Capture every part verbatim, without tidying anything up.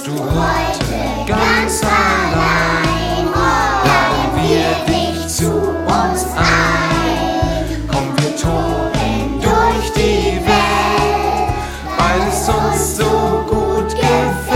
bist du heute ganz allein. Laden wir dich zu uns ein. Komm, wir toben durch die Welt, weil es uns so gut gefällt.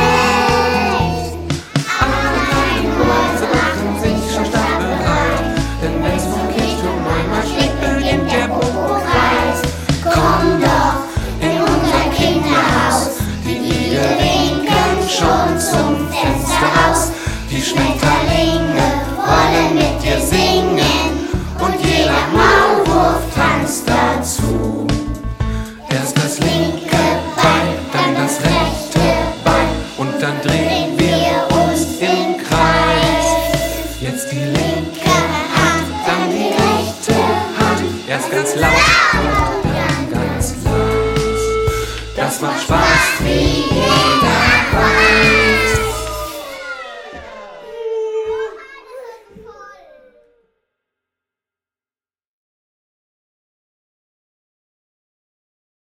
Alle kleinen Häuser machen sich schon startbereit, denn wenn's vom Kirchturm einmal schlägt, beginnt der Bobo-Kreis. Komm doch in unser Kinderhaus, die Lieder winken schon zum Fenster raus. Die Schmetterlinge wollen mit dir singen und jeder Maulwurf tanzt dazu. Erst das linke Bein, dann das rechte Bein und dann drehen wir uns im Kreis. Jetzt die linke Hand, dann die rechte Hand, erst ganz laut und dann ganz leis. Das macht Spaß wie jeder